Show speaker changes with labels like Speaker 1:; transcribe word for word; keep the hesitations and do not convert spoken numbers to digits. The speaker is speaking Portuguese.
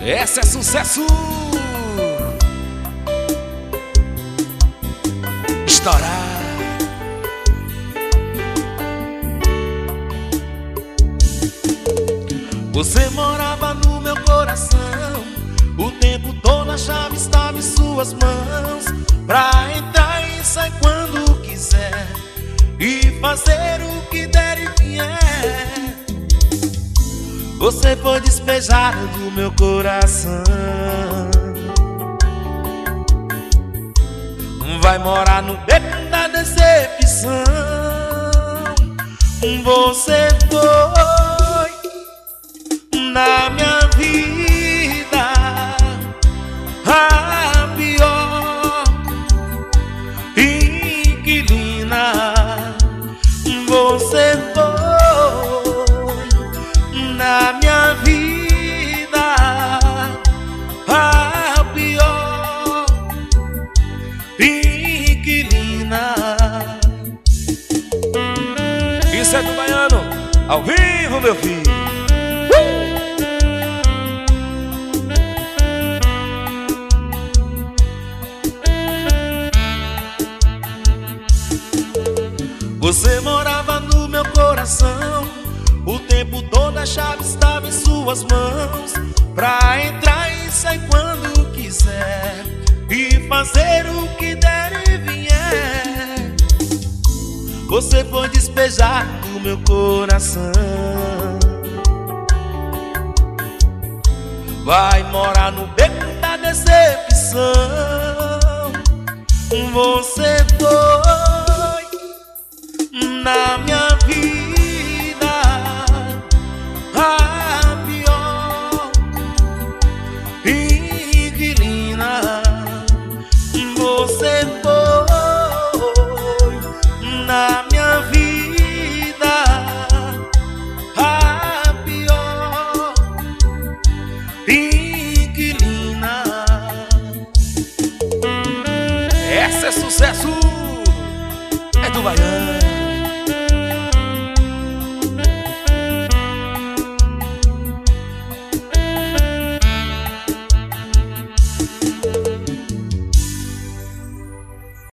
Speaker 1: Essa é sucesso! Estourar! Você morava no meu coração, o tempo todo a chave estava em suas mãos, pra entrar e sair quando quiser, e fazer o que der e vier. Você foi despejada do meu coração, vai morar no beco da decepção. Você foi na minha vida a pior inquilina. Você foi na minha vida a pior inquilina. Isso é do Baiano, ao vivo, meu filho. Você morava no meu coração, o tempo todo a chave estava em suas mãos, pra entrar e sair quando quiser, e fazer o que der e vier. Você foi despejar do meu coração, vai morar no beco da decepção. Você foi na minha vida a pior inquilina. Você foi na minha vida a pior inquilina. Essa é sucesso, é do Baiano.